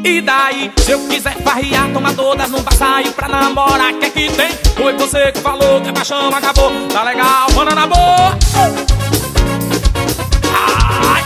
E daí, se eu quiser farriar, toma todas, não vai sair pra namorar. Que tem? Foi você que falou que a paixão acabou. Tá legal, mano, na boa. Ai.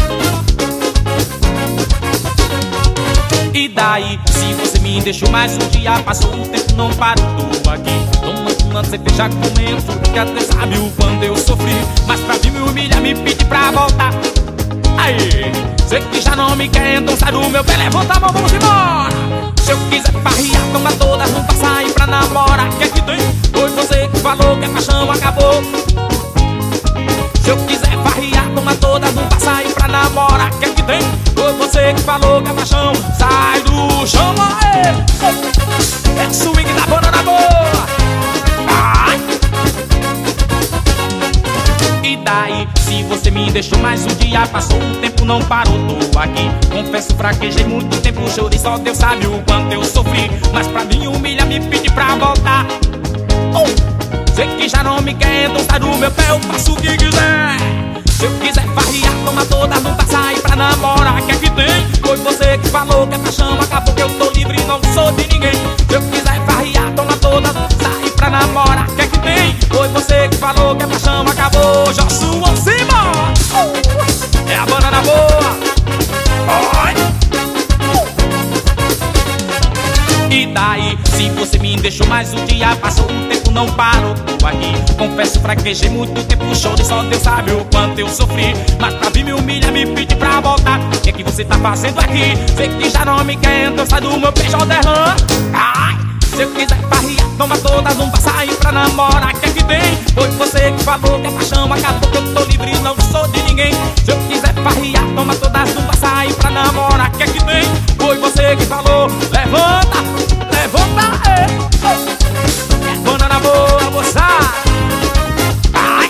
E daí, se você me deixou mais um dia, passou o tempo, não paro, tô aqui tomando cerveja, comento que até sabe o quanto eu sofri. Mas pra vir me humilhar, me pede pra voltar. Aí, sei que já não me quer, então sai do meu pé, levanta a mão, vamos embora. Se eu quiser farriar, toma todas, não vai sair pra namorar. Que tem? Foi você que falou que a paixão acabou. Se eu quiser farriar, toma todas, não vai sair pra namorar. Que tem? Foi você que falou que a paixão sai do chão. Aê! É swing da banana boa. Ai. E daí, se você me deixou mais um dia, passou um tempo, não parou, tô aqui. Confesso, fraquejei muito tempo, chorei, só Deus sabe o quanto eu sofri. Mas pra mim humilha, me pede pra voltar. Sei que já não me quer, então sai do meu pé, eu faço o que quiser. Se eu quiser farriar, toma todas, não vai sair pra namorar. Que tem? Foi você que falou que a paixão acabou, que eu tô livre, não sou de ninguém. Se eu quiser farriar, toma todas, sair pra namorar. Que tem? Foi você que falou que a paixão acabou. Joshua Cima, é a banana boa. E daí, se você me deixou mais um dia, passou um tempo, não parou, tô aqui. Confesso, fraquejei muito tempo, chorei, só Deus sabe o quanto eu sofri. Mas pra vir me humilha, me pede pra voltar. O que é que você tá fazendo aqui? Sei que já não me quer, então sai do meu peixe, Alderlan. Ai, se eu quiser farriar, toma todas, não vai sair pra namorar. Que tem? Foi você que falou que a paixão acabou, que eu tô livre, não sou de ninguém. Se eu quiser farriar, toma todas, não vai sair pra namorar. Que tem? Foi você que falou, levanta, levanta, é banana boa, moçada. Ai.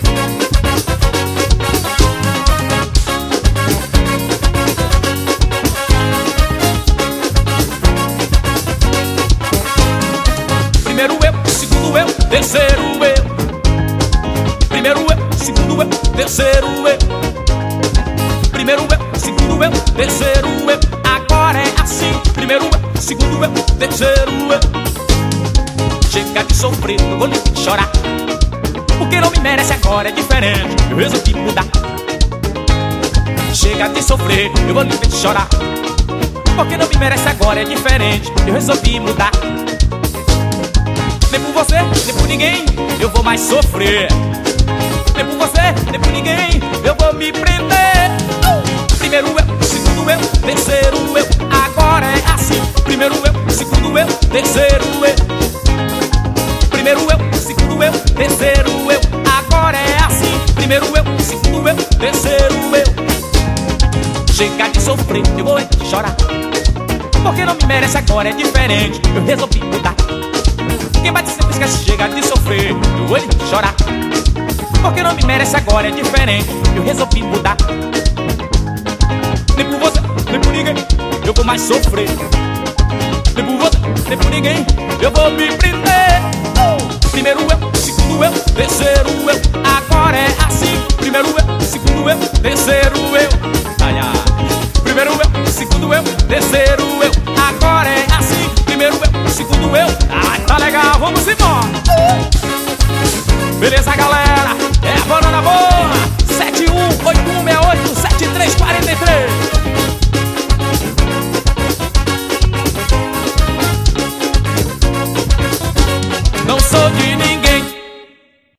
Primeiro eu, segundo eu, terceiro eu. Primeiro eu, segundo eu, terceiro eu. Primeiro eu, segundo eu, terceiro eu. Agora é assim. Primeiro eu, segundo eu, terceiro eu. Chega de sofrer, eu vou lhe chorar. Porque não me merece agora, é diferente. Eu resolvi mudar. Chega de sofrer, eu vou lhe chorar. Porque não me merece agora, é diferente. Eu resolvi mudar. Nem por você, nem por ninguém eu vou mais sofrer. Nem por você, nem por ninguém eu vou me prender. Primeiro eu, segundo eu, terceiro eu. Agora é assim. Primeiro eu, segundo eu, terceiro eu. Primeiro eu, segundo eu, terceiro eu. Agora é assim. Primeiro eu, segundo eu, terceiro eu. Chega de sofrer, eu vou chorar. Porque não me merece agora, é diferente. Eu resolvi mudar. Quem bate sempre esquece, chega de sofrer, eu vou chorar. Porque não me merece agora, é diferente. Eu resolvi mudar. Nem por você, nem por ninguém eu vou mais sofrer. Nem por você, nem por ninguém eu vou me prender. Primeiro eu, segundo eu, terceiro eu. Agora é assim. Primeiro eu, segundo eu, terceiro eu. Ai, ai. Primeiro eu, segundo eu, terceiro eu. Agora é assim. Primeiro eu, segundo eu. Ai, tá legal, vamos embora. Beleza, galera?